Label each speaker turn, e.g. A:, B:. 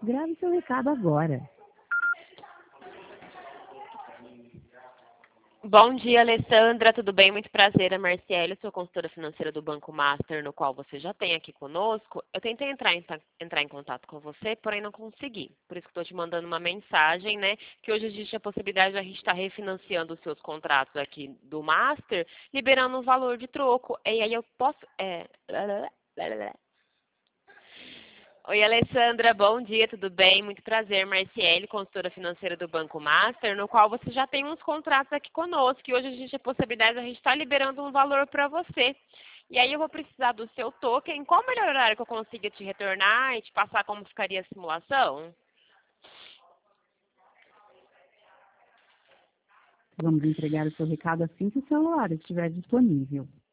A: Grave seu recado agora.
B: Bom dia, Alessandra. Tudo bem? Muito prazer. É Marciele, sou consultora financeira do Banco Master, no qual você já tem aqui conosco. Eu tentei entrar em contato com você, porém não consegui. Por isso que estou te mandando uma mensagem, né? Que hoje existe a possibilidade de a gente estar refinanciando os seus contratos aqui do Master, liberando um valor de troco. E aí eu posso... Oi, Alessandra, bom dia, tudo bem? Muito prazer, Marciele, consultora financeira do Banco Master, no qual você já tem uns contratos aqui conosco, e hoje a gente tem a possibilidade de a gente estar liberando um valor para você. E aí eu vou precisar do seu token. Qual o melhor horário que eu consiga te retornar e te passar como ficaria a simulação?
A: Vamos entregar o seu recado assim que o celular estiver disponível.